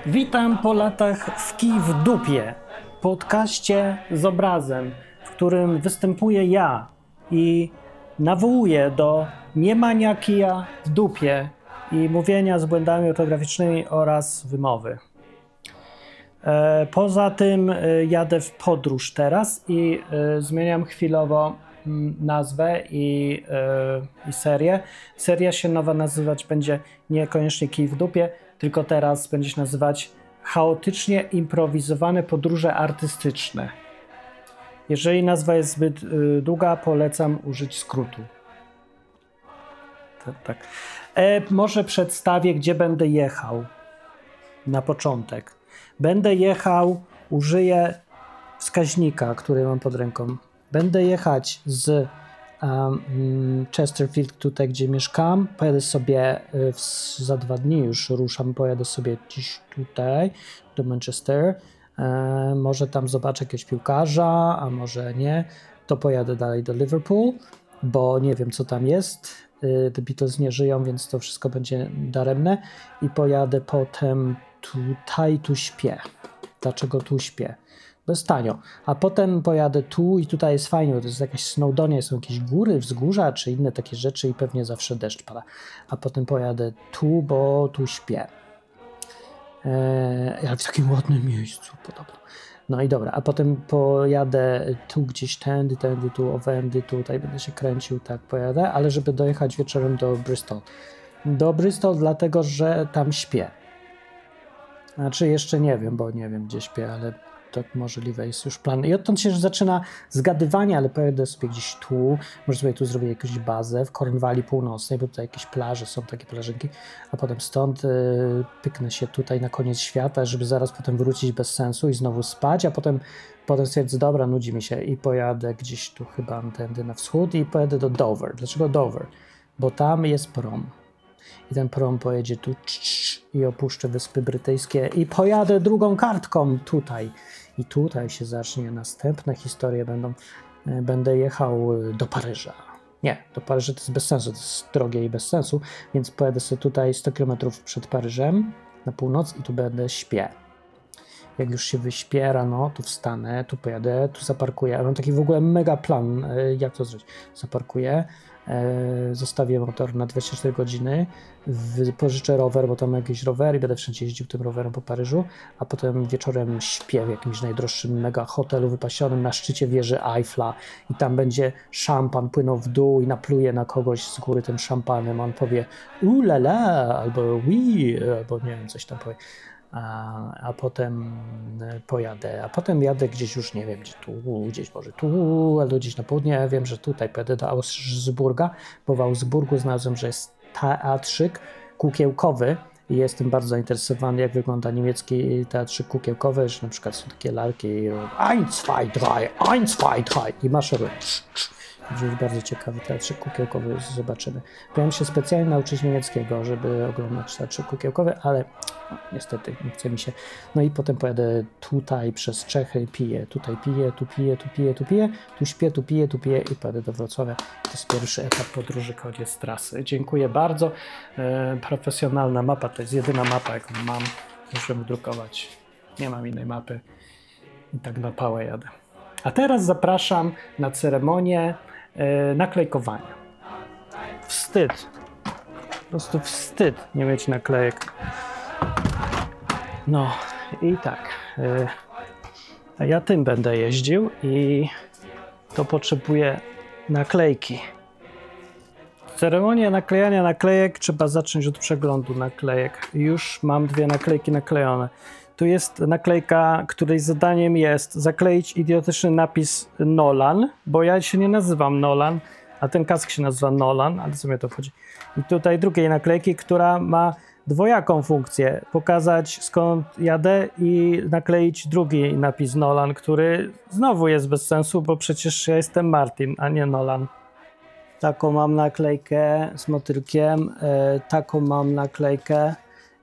Witam po latach w Kij w dupie, podcaście z obrazem, w którym występuję ja i nawołuję do niemania kija w dupie i mówienia z błędami ortograficznymi oraz wymowy. Poza tym jadę w podróż teraz i zmieniam chwilowo nazwę i serię. Seria się nowa nazywać będzie niekoniecznie Kij w dupie, tylko teraz będzie się nazywać Chaotycznie improwizowane podróże artystyczne. Jeżeli nazwa jest zbyt długa, polecam użyć skrótu. Tak. Może przedstawię, gdzie będę jechał na początek. Będę jechał, użyję wskaźnika, który mam pod ręką. Będę jechać z Chesterfield, tutaj gdzie mieszkam. Pojadę sobie za 2 dni już ruszam, pojadę sobie dziś tutaj do Manchester. Może tam zobaczę jakiegoś piłkarza, a może nie. To pojadę dalej do Liverpool, bo nie wiem co tam jest. The Beatles nie żyją, więc to wszystko będzie daremne. I pojadę potem tutaj, tu śpię. Dlaczego tu śpię? Bo jest tanio. A potem pojadę tu i tutaj jest fajnie, bo to jest jakaś Snowdonia, są jakieś góry, wzgórza czy inne takie rzeczy i pewnie zawsze deszcz pada. A potem pojadę tu, bo tu śpię. Ale w takim ładnym miejscu podobno. No i dobra, a potem pojadę tu gdzieś tędy, tu, owędy, tutaj będę się kręcił, tak pojadę, ale żeby dojechać wieczorem do Bristol. Do Bristol dlatego, że tam śpię. Znaczy jeszcze nie wiem, bo nie wiem gdzie śpię, ale tak możliwe jest już plan. I odtąd się zaczyna zgadywanie, ale pojadę sobie gdzieś tu, może sobie tu zrobię jakąś bazę w Cornwalli Północnej, bo tutaj jakieś plaże, są takie plażynki, a potem stąd pyknę się tutaj na koniec świata, żeby zaraz potem wrócić bez sensu i znowu spać, a potem stwierdzę, dobra, nudzi mi się i pojadę gdzieś tu chyba tędy na wschód i pojadę do Dover. Dlaczego Dover? Bo tam jest prom. I ten prom pojedzie tu i opuszczę Wyspy Brytyjskie i pojadę drugą kartką tutaj. I tutaj się zacznie następne historie będę jechał do Paryża. Nie, do Paryża to jest bez sensu, to jest drogie i bez sensu, więc pojadę sobie tutaj 100 km przed Paryżem na północ i tu będę śpię. Jak już się wyśpię rano, to wstanę, tu pojadę, tu zaparkuję. Mam taki w ogóle mega plan, jak to zrobić. Zaparkuję, zostawię motor na 24 godziny, pożyczę rower, bo tam mam jakiś rower i będę wszędzie jeździł tym rowerem po Paryżu, a potem wieczorem śpię w jakimś najdroższym mega hotelu wypasionym na szczycie wieży Eiffla i tam będzie szampan płynął w dół i napluję na kogoś z góry tym szampanem, on powie la la, albo oui, albo nie wiem, coś tam powie. A potem pojadę, a potem jadę gdzieś już, nie wiem, gdzie tu, gdzieś może tu, albo gdzieś na południe, wiem, że tutaj pojadę do Augsburga, bo w Augsburgu znalazłem, że jest teatrzyk kukiełkowy i jestem bardzo zainteresowany, jak wygląda niemiecki teatrzyk kukiełkowy, że na przykład są takie lalki 1, 2, 3, 1, 2, 3 i maszerują. Jest bardzo ciekawy teatrzyk kukiełkowy, zobaczymy. Byłem się specjalnie nauczyć niemieckiego, żeby oglądać teatrzyk kukiełkowy, ale niestety nie chce mi się. No i potem pojadę tutaj przez Czechy, piję, tutaj piję, tu piję, tu piję, tu piję, tu śpię, tu piję i pojadę do Wrocławia. To jest pierwszy etap podróży, koniec trasy. Dziękuję bardzo. Profesjonalna mapa, to jest jedyna mapa, jaką mam. Muszę wydrukować. Nie mam innej mapy. I tak na pałę jadę. A teraz zapraszam na ceremonię naklejkowania. Wstyd. Po prostu wstyd nie mieć naklejek. No i tak. Ja tym będę jeździł i to potrzebuję naklejki. Ceremonię naklejania naklejek trzeba zacząć od przeglądu naklejek. Już mam 2 naklejki naklejone. Tu jest naklejka, której zadaniem jest zakleić idiotyczny napis Nolan, bo ja się nie nazywam Nolan, a ten kask się nazywa Nolan, ale co mnie to wchodzi. I tutaj drugiej naklejki, która ma dwojaką funkcję. Pokazać skąd jadę i nakleić drugi napis Nolan, który znowu jest bez sensu, bo przecież ja jestem Martin, a nie Nolan. Taką mam naklejkę z motylkiem, taką mam naklejkę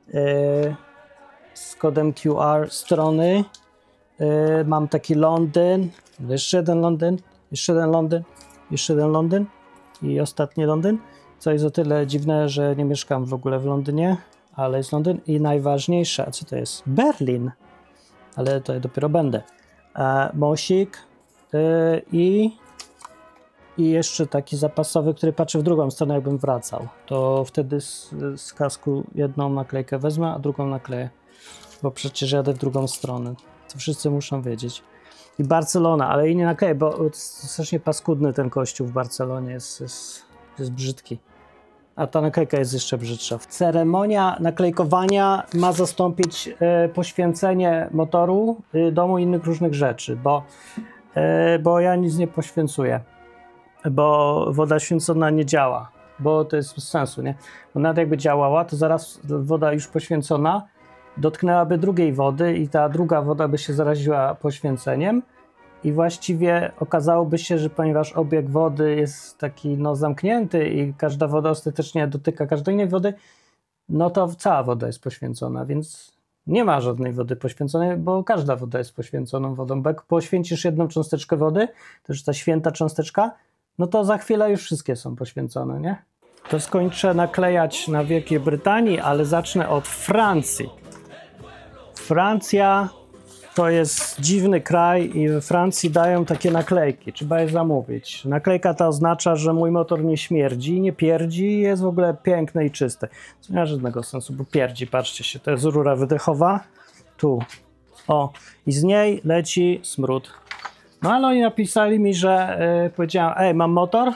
z kodem QR strony. Mam taki Londyn, jeszcze jeden Londyn, jeszcze jeden Londyn, jeszcze jeden Londyn i ostatni Londyn. Co jest o tyle dziwne, że nie mieszkam w ogóle w Londynie, ale jest Londyn i najważniejsze, a co to jest? Berlin, ale to ja dopiero będę. Mosik i jeszcze taki zapasowy, który patrzy w drugą stronę, jakbym wracał. To wtedy z kasku jedną naklejkę wezmę, a drugą nakleję, bo przecież jadę w drugą stronę. To wszyscy muszą wiedzieć. I Barcelona, ale i nie nakleję, bo strasznie paskudny ten kościół w Barcelonie jest brzydki. A ta naklejka jest jeszcze brzydsza. Ceremonia naklejkowania ma zastąpić poświęcenie motoru, domu i innych różnych rzeczy, bo ja nic nie poświęcuję, bo woda święcona nie działa, bo to jest bez sensu, nie? Bo nawet jakby działała, to zaraz woda już poświęcona dotknęłaby drugiej wody i ta druga woda by się zaraziła poświęceniem i właściwie okazałoby się, że ponieważ obieg wody jest taki zamknięty i każda woda ostatecznie dotyka każdej innej wody, no to cała woda jest poświęcona, więc nie ma żadnej wody poświęconej, bo każda woda jest poświęconą wodą, bo jak poświęcisz jedną cząsteczkę wody, to już ta święta cząsteczka, no to za chwilę już wszystkie są poświęcone, nie? To skończę naklejać na Wielkiej Brytanii, ale zacznę od Francji. Francja to jest dziwny kraj i we Francji dają takie naklejki, trzeba je zamówić. Naklejka ta oznacza, że mój motor nie śmierdzi, nie pierdzi, jest w ogóle piękny i czysty. Co nie ma żadnego sensu, bo pierdzi, patrzcie się, to jest rura wydechowa, tu, o, i z niej leci smród. No ale oni napisali mi, że powiedziałem, mam motor,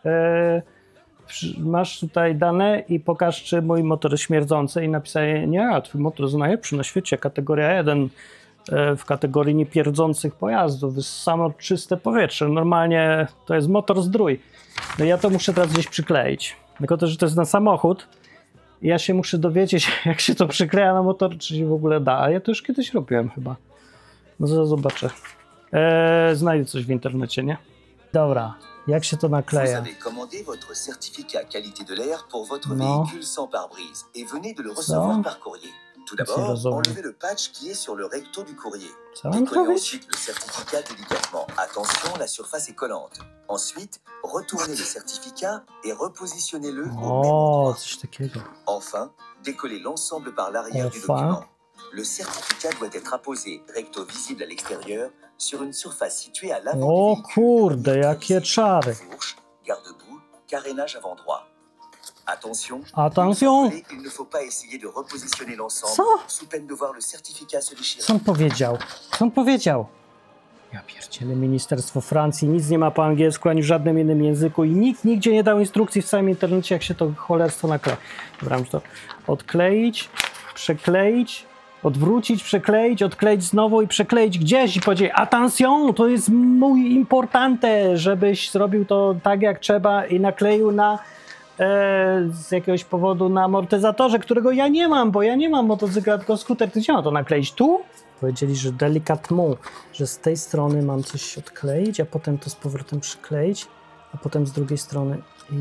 masz tutaj dane i pokaż, czy mój motor jest śmierdzący i napisali, nie, twój motor jest najlepszy na świecie, kategoria 1 w kategorii niepierdzących pojazdów, jest samo czyste powietrze, normalnie to jest motor zdrój. No ja to muszę teraz gdzieś przykleić, tylko to, że to jest na samochód i ja się muszę dowiedzieć, jak się to przykleja na motor, czy się w ogóle da, a ja to już kiedyś robiłem chyba. No zaraz zobaczę. Znajdę coś w internecie, nie? Dobra. Jak się to nakleja? Vous avez commandé votre certificat qualité de l'air pour votre véhicule sans pare-brise et venez de le recevoir par courrier. Tout d'abord, enlevez le patch qui est sur le recto du courrier. Décollez ensuite le certificat délicatement. Attention, la surface est collante. Ensuite, retournez le certificat et repositionnez-le au même endroit. Coś takiego. Enfin, décollez l'ensemble par l'arrière du document. Le certificat doit être apposé recto visible à l'extérieur sur une surface située à l'avant du véhicule. Kurde, jakie czary. Fourche, garde-boue, carénage avant droit. Attention, Attention. Il ne faut pas essayer de repositionner l'ensemble Co? sous peine de voir le certificat se déchirer. Co on powiedział? Ja pierdzielę, Ministerstwo Francji nic nie ma po angielsku ani w żadnym innym języku i nikt nigdzie nie dał instrukcji w całym internecie, jak się to cholerstwo nakleja. Dobra, muszę to odkleić, przekleić, odwrócić, przekleić, odkleić znowu i przekleić gdzieś i powiedzieć, attention, to jest mój importante, żebyś zrobił to tak jak trzeba i nakleił z jakiegoś powodu na amortyzatorze, którego ja nie mam, bo ja nie mam motocykla, tylko skuter. Ty gdzie mam to nakleić? Tu? Powiedzieli, że delikatnie, że z tej strony mam coś odkleić, a potem to z powrotem przykleić, a potem z drugiej strony.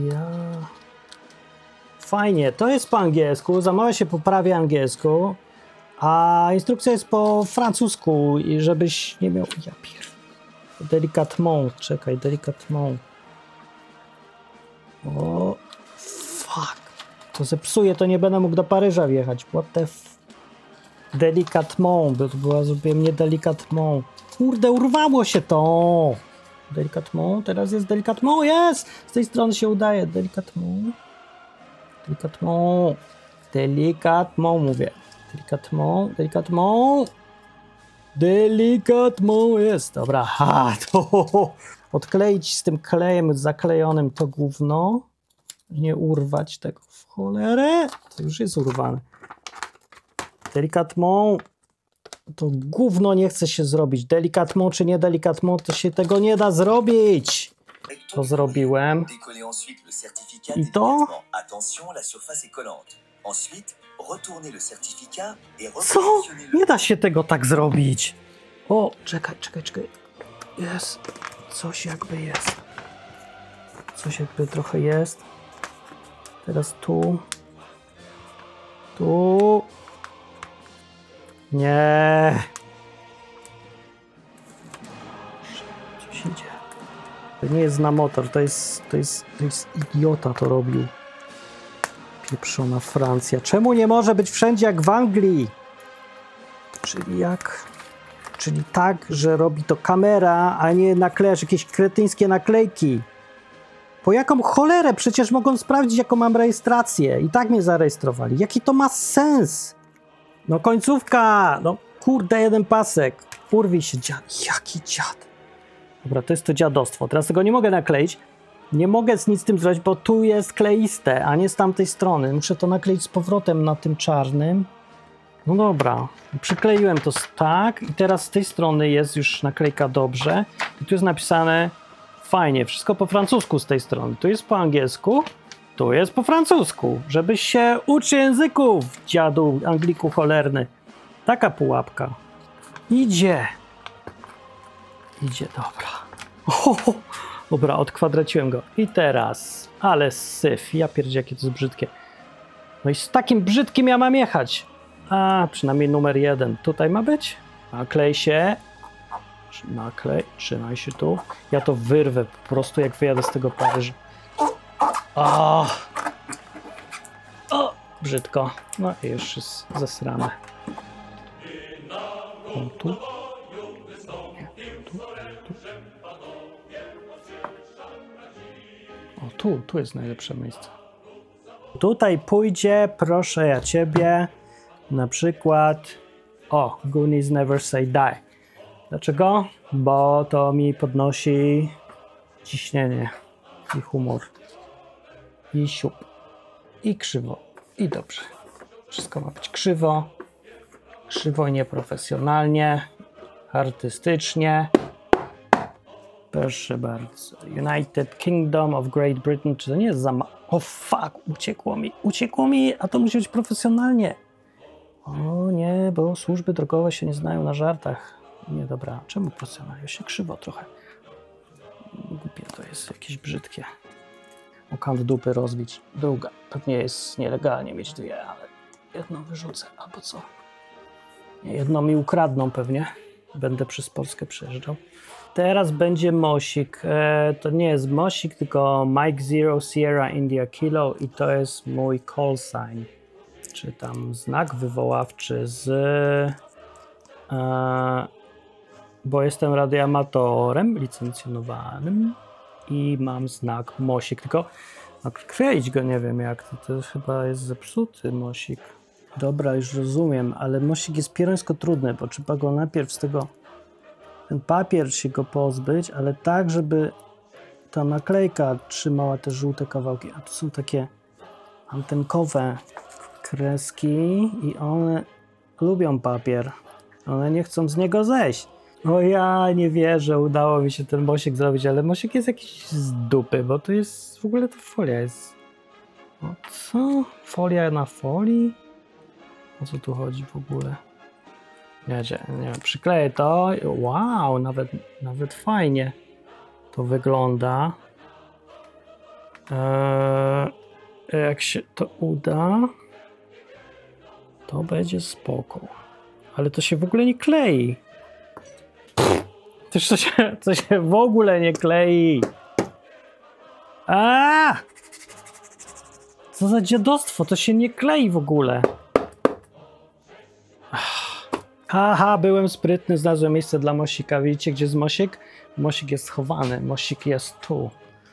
Fajnie, to jest po angielsku, zamawia się po prawie angielsku, a instrukcja jest po francusku i żebyś nie miał... Ja pier... Delicatement, czekaj, delicatement. O, fuck. To zepsuje, to nie będę mógł do Paryża wjechać. What the Delicatement, bo to była sobie nie delicatement. Kurde, urwało się to. Delicatement, teraz jest delicatement, jest! Z tej strony się udaje. Delicatement. Delicatement. Delicatement mówię. Delicatement, delicatement. Delicatement jest. Dobra, to odkleić z tym klejem zaklejonym to gówno. Nie urwać tego w cholerę. To już jest urwane. Delicatement. To gówno nie chce się zrobić. Delicatement czy nie delicatement, to się tego nie da zrobić. To zrobiłem. I to? Co? Nie da się tego tak zrobić. O, czekaj. Jest. Coś jakby jest. Coś jakby trochę jest. Teraz tu. Tu. Nie. Coś idzie. To nie jest na motor, to jest idiota to robił. Pieprzona Francja. Czemu nie może być wszędzie jak w Anglii? Czyli tak, że robi to kamera, a nie naklejasz jakieś kretyńskie naklejki. Po jaką cholerę? Przecież mogą sprawdzić, jaką mam rejestrację. I tak mnie zarejestrowali. Jaki to ma sens? No końcówka! No kurde, jeden pasek. Urwij się, dziad. Jaki dziad? Dobra, to jest to dziadostwo. Teraz tego nie mogę nakleić. Nie mogę nic z tym zrobić, bo tu jest kleiste, a nie z tamtej strony. Muszę to nakleić z powrotem na tym czarnym. No dobra, przykleiłem to tak i teraz z tej strony jest już naklejka dobrze. I tu jest napisane fajnie, wszystko po francusku z tej strony. Tu jest po angielsku, tu jest po francusku. Żebyś się uczył języków, dziadu, Angliku cholerny. Taka pułapka. Idzie, dobra. Dobra, odkwadraciłem go. I teraz, ale syf, ja pierdzie, jakie to jest brzydkie. No i z takim brzydkim ja mam jechać. A, przynajmniej numer 1. Tutaj ma być? Naklej się. Naklej, trzymaj się tu. Ja to wyrwę po prostu, jak wyjadę z tego Paryża. O, brzydko. No i już jest zasrane. O, tu. Nie, tu. O, tu jest najlepsze miejsce. Tutaj pójdzie, proszę ja ciebie, na przykład, Goonies Never Say Die. Dlaczego? Bo to mi podnosi ciśnienie i humor. I siup. I krzywo. I dobrze. Wszystko ma być krzywo. Krzywo i nieprofesjonalnie. Artystycznie. Proszę bardzo. United Kingdom of Great Britain. Czy to nie jest za fuck, uciekło mi, a to musi być profesjonalnie. O nie, bo służby drogowe się nie znają na żartach. Nie, dobra, czemu profesjonalnie? Się krzywo trochę. Głupie to jest, jakieś brzydkie. O kant dupy rozbić. Druga. Pewnie jest nielegalnie mieć dwie, ale jedną wyrzucę, albo co? Nie, jedną mi ukradną pewnie. Będę przez Polskę przejeżdżał. Teraz będzie Mosik. To nie jest Mosik, tylko Mike Zero Sierra India Kilo i to jest mój call sign. Czy tam znak wywoławczy bo jestem radioamatorem licencjonowanym i mam znak Mosik, tylko kleić go nie wiem jak, to chyba jest zepsuty Mosik. Dobra, już rozumiem, ale Mosik jest pierońsko trudny, bo trzeba go najpierw z tego, ten papier się go pozbyć, ale tak, żeby ta naklejka trzymała te żółte kawałki, a to są takie antenkowe kreski i one lubią papier. One nie chcą z niego zejść. O ja nie wierzę, udało mi się ten Mosik zrobić, ale Mosik jest jakiś z dupy, bo to jest, w ogóle to folia jest. O co? Folia na folii? O co tu chodzi w ogóle? Nie wiem, przykleję to. Wow, nawet fajnie to wygląda. Jak się to uda, to będzie spoko. Ale to się w ogóle nie klei. Też to się w ogóle nie klei. Co za dziadostwo, to się nie klei w ogóle. Aha, byłem sprytny, znalazłem miejsce dla Mosika. Widzicie, gdzie jest Mosik? Mosik jest schowany, Mosik jest tu.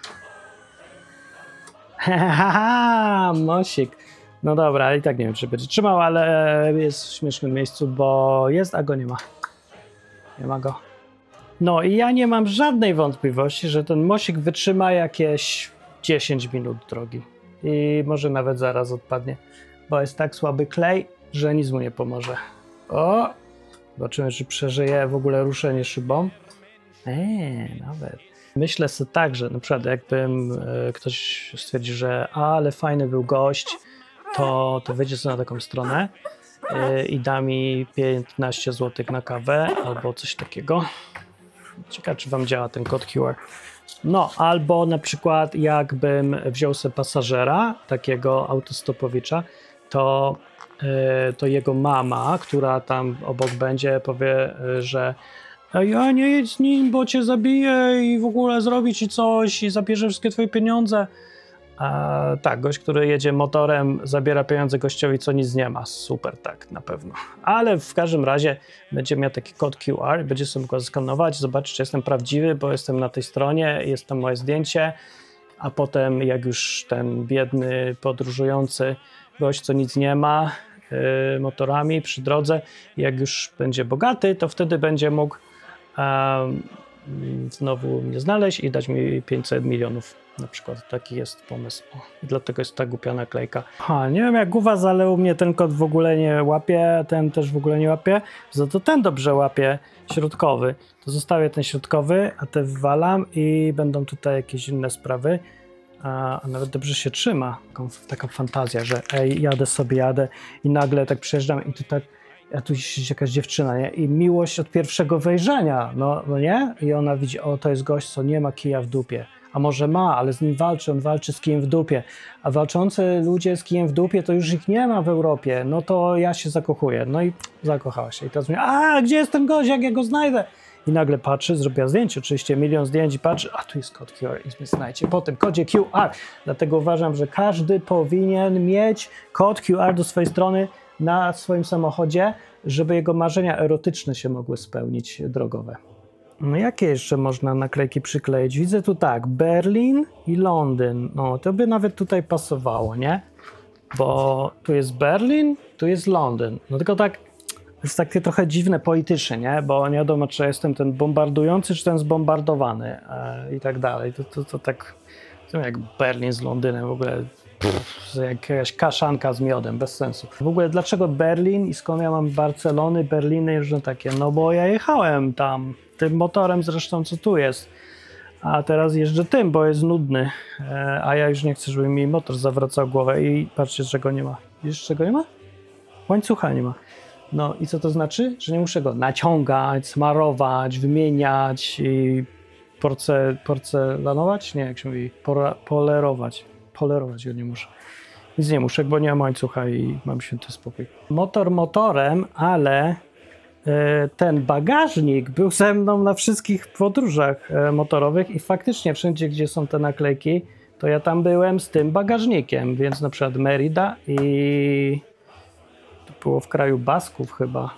Haha, Mosik. No dobra, i tak nie wiem, czy będzie trzymał, ale jest w śmiesznym miejscu, bo jest, a go nie ma. Nie ma go. No i ja nie mam żadnej wątpliwości, że ten Mosik wytrzyma jakieś 10 minut drogi. I może nawet zaraz odpadnie, bo jest tak słaby klej, że nic mu nie pomoże. O! Zobaczymy, czy przeżyje w ogóle ruszenie szybą. Nawet. Myślę sobie tak, że na przykład jakbym ktoś stwierdził, że ale fajny był gość, to wejdzie sobie na taką stronę i da mi 15 zł na kawę albo coś takiego. Ciekawe, czy wam działa ten kod QR. No, albo na przykład jakbym wziął sobie pasażera, takiego autostopowicza, to jego mama, która tam obok będzie, powie, że ja nie jedź z nim, bo cię zabije i w ogóle zrobi ci coś i zabierze wszystkie twoje pieniądze. Tak, gość, który jedzie motorem, zabiera pieniądze gościowi, co nic nie ma. Super, tak, na pewno. Ale w każdym razie będzie miał taki kod QR, będzie sobie mógł go skanować, zobaczyć, czy jestem prawdziwy, bo jestem na tej stronie, jest tam moje zdjęcie, a potem jak już ten biedny, podróżujący gość, co nic nie ma, motorami przy drodze, jak już będzie bogaty, to wtedy będzie mógł znowu mnie znaleźć i dać mi 500 milionów na przykład. Taki jest pomysł. I dlatego jest ta głupia naklejka. Nie wiem jak u was, ale u mnie ten kod w ogóle nie łapie, ten też w ogóle nie łapie. Za to ten dobrze łapie, środkowy. To zostawię ten środkowy, a te wywalam i będą tutaj jakieś inne sprawy. A nawet dobrze się trzyma. Taka fantazja, że jadę i nagle tak przyjeżdżam i tu tak a tu jest jakaś dziewczyna, nie? I miłość od pierwszego wejrzenia, no nie? I ona widzi, to jest gość, co nie ma kija w dupie. A może ma, ale z nim walczy, on walczy z kijem w dupie. A walczący ludzie z kijem w dupie, to już ich nie ma w Europie. No to ja się zakochuję. No i zakochała się. I teraz mówi, gdzie jest ten gość, jak ja go znajdę? I nagle patrzy, zrobiła zdjęcie, oczywiście 1 000 000 zdjęć i patrzy, tu jest kod QR i mnie znajdzie po tym kodzie QR. Dlatego uważam, że każdy powinien mieć kod QR do swojej strony na swoim samochodzie, żeby jego marzenia erotyczne się mogły spełnić, drogowe. No jakie jeszcze można naklejki przykleić? Widzę tu tak, Berlin i Londyn. No to by nawet tutaj pasowało, nie? Bo tu jest Berlin, tu jest Londyn. No tylko tak, to jest takie trochę dziwne politycznie, nie? Bo nie wiadomo, czy jestem ten bombardujący, czy ten zbombardowany i tak dalej. To tak jak Berlin z Londynem w ogóle. Jakaś kaszanka z miodem, bez sensu. W ogóle dlaczego Berlin i skąd ja mam Barcelony, Berliny już takie? No bo ja jechałem tam, tym motorem zresztą co tu jest, a teraz jeżdżę tym, bo jest nudny, a ja już nie chcę, żeby mi motor zawracał głowę i patrzcie, czego nie ma. Wiesz, czego nie ma? Łańcucha nie ma. No i co to znaczy? Że nie muszę go naciągać, smarować, wymieniać i porcelanować? Nie, jak się mówi, polerować go nie muszę. Nic nie muszę, bo nie mam łańcucha i mam święty spokój. Motor motorem, ale ten bagażnik był ze mną na wszystkich podróżach motorowych i faktycznie wszędzie, gdzie są te naklejki, to ja tam byłem z tym bagażnikiem, więc na przykład Merida i to było w kraju Basków chyba.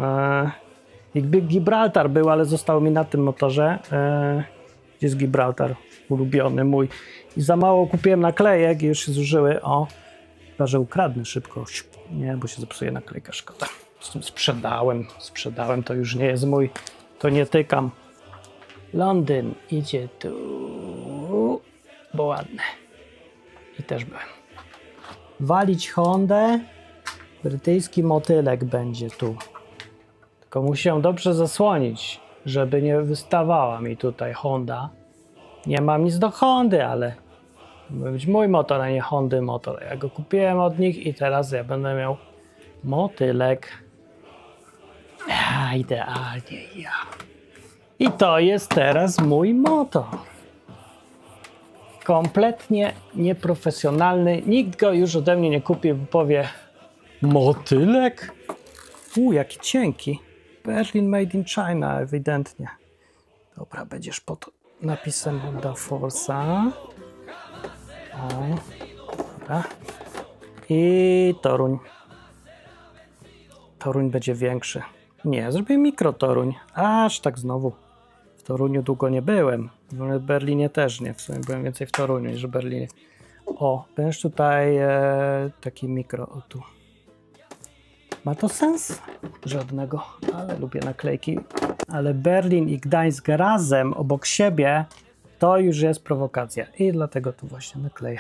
I Gibraltar był, ale został mi na tym motorze. Gdzie jest Gibraltar? Ulubiony mój. I za mało kupiłem naklejek i już się zużyły. Chyba, że ukradnę szybko. Nie, bo się zepsuje naklejka, szkoda. Z tym sprzedałem, to już nie jest mój. To nie tykam. Londyn idzie tu, bo ładne. I też byłem. Walić Hondę. Brytyjski motylek będzie tu. Tylko muszę ją dobrze zasłonić, żeby nie wystawała mi tutaj Honda. Nie mam nic do Hondy, ale ma być mój motor, a nie Hondy motor. Ja go kupiłem od nich i teraz ja będę miał motylek. Idealnie ja. I to jest teraz mój motor. Kompletnie nieprofesjonalny. Nikt go już ode mnie nie kupi, bo powie motylek? Jaki cienki. Berlin made in China, ewidentnie. Dobra, będziesz pod napisem Honda Forza. Dobra. I Toruń. Toruń będzie większy. Nie, zrobię mikrotoruń. Aż tak znowu. W Toruniu długo nie byłem. W Berlinie też nie. W sumie byłem więcej w Toruniu niż w Berlinie. Będziesz tutaj taki mikro. Tu. Ma to sens? Żadnego, ale lubię naklejki. Ale Berlin i Gdańsk razem obok siebie to już jest prowokacja. I dlatego tu właśnie nakleję.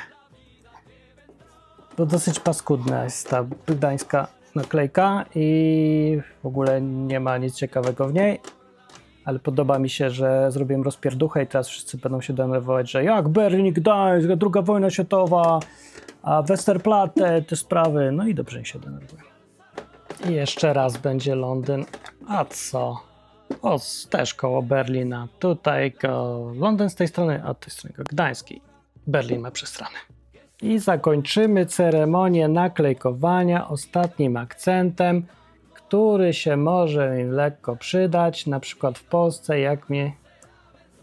Bo dosyć paskudna jest ta gdańska naklejka i w ogóle nie ma nic ciekawego w niej. Ale podoba mi się, że zrobiłem rozpierduchę i teraz wszyscy będą się denerwować, że jak Berlin i Gdańsk, II wojna światowa, a Westerplatte, te sprawy. No i dobrze mi się denerwują. I jeszcze raz będzie Londyn. A co? Też koło Berlina. Tutaj Londyn z tej strony, a z tej strony Gdański. Berlin ma przestranę. I zakończymy ceremonię naklejkowania ostatnim akcentem, który się może mi lekko przydać, na przykład w Polsce, jak mnie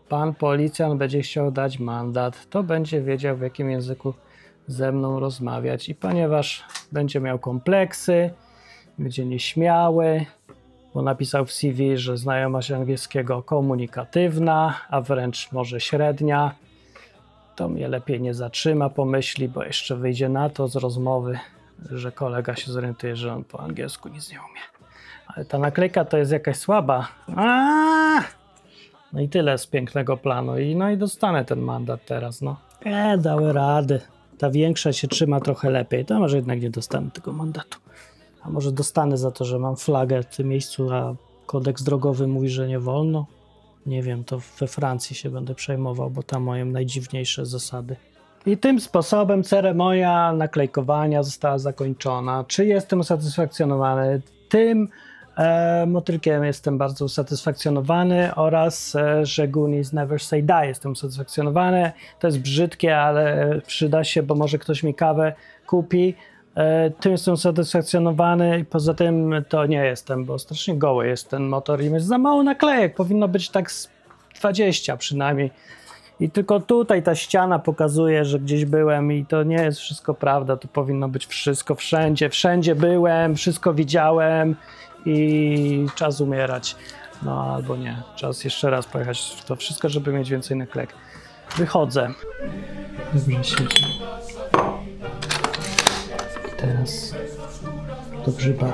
pan policjant będzie chciał dać mandat, to będzie wiedział, w jakim języku ze mną rozmawiać. I ponieważ będzie miał kompleksy, będzie nieśmiały, bo napisał w CV, że znajomość angielskiego komunikatywna, a wręcz może średnia, to mnie lepiej nie zatrzyma, pomyśli, bo jeszcze wyjdzie na to z rozmowy, że kolega się zorientuje, że on po angielsku nic nie umie. Ale ta naklejka to jest jakaś słaba. No i tyle z pięknego planu. I dostanę ten mandat teraz, no. Dały radę. Ta większa się trzyma trochę lepiej. To może jednak nie dostanę tego mandatu. A może dostanę za to, że mam flagę w tym miejscu, a kodeks drogowy mówi, że nie wolno. Nie wiem, to we Francji się będę przejmował, bo tam mają najdziwniejsze zasady. I tym sposobem ceremonia naklejkowania została zakończona. Czy jestem usatysfakcjonowany? Tym motylkiem jestem bardzo usatysfakcjonowany oraz że Goonies Never Say Die jestem usatysfakcjonowany. To jest brzydkie, ale przyda się, bo może ktoś mi kawę kupi. Tym jestem usatysfakcjonowany i poza tym to nie jestem, bo strasznie goły jest ten motor i jest za mało naklejek. Powinno być tak z 20 przynajmniej. I tylko tutaj ta ściana pokazuje, że gdzieś byłem i to nie jest wszystko prawda. To powinno być wszystko wszędzie. Wszędzie byłem, wszystko widziałem i czas umierać. No albo nie. Czas jeszcze raz pojechać w to wszystko, żeby mieć więcej naklejek. Wychodzę. Dobrze siedzi. I teraz do grzyba.